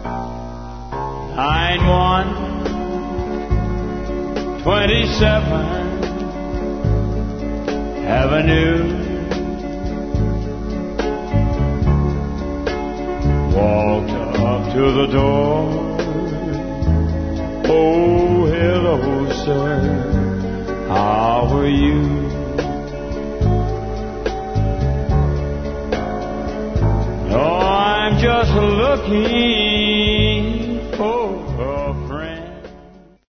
9127 Avenue. Walked up to the door. Oh, hello, sir. How are you? Oh, I'm just looking